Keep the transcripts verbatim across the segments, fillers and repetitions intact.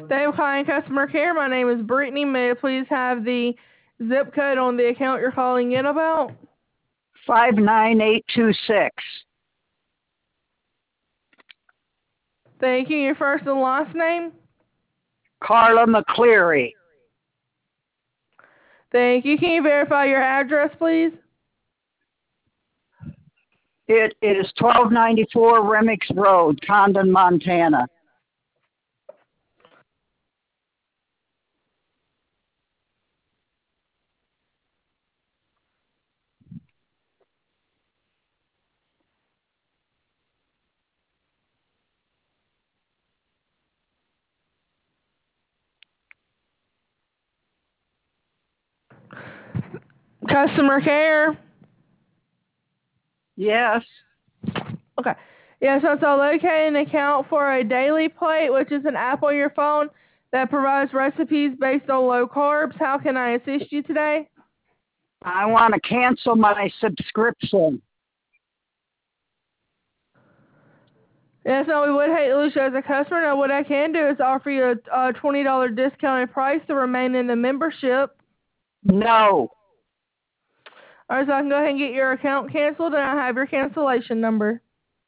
Thank you for calling customer care. My name is Brittany. May I please have the zip code on the account you're calling in about? five nine eight two six. Thank you. Your first and last name? Carla McCleary. Thank you. Can you verify your address, please? It is twelve ninety-four Remix Road, Condon, Montana. Customer care? Yes. Okay. Yeah, so it's a located account for a daily plate, which is an app on your phone that provides recipes based on low carbs. How can I assist you today? I want to cancel my subscription. Yes, no, we would hate to lose you as a customer. Now, what I can do is offer you a, a twenty dollars discounted price to remain in the membership. No. All right, so I can go ahead and get your account canceled, and I have your cancellation number.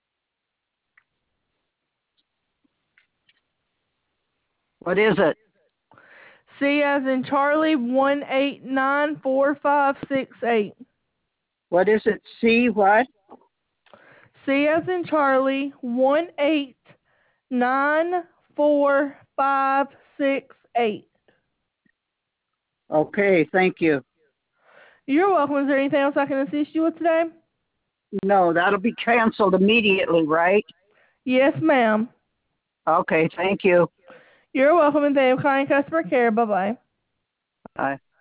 What is it? C as in Charlie, one eight nine four five six eight. What is it? C what? C as in Charlie, one eight nine four five six eight. Okay, thank you. You're welcome. Is there anything else I can assist you with today? No, that'll be canceled immediately, right? Yes, ma'am. Okay, thank you. You're welcome, and thank you for calling customer care. Bye-bye. Bye.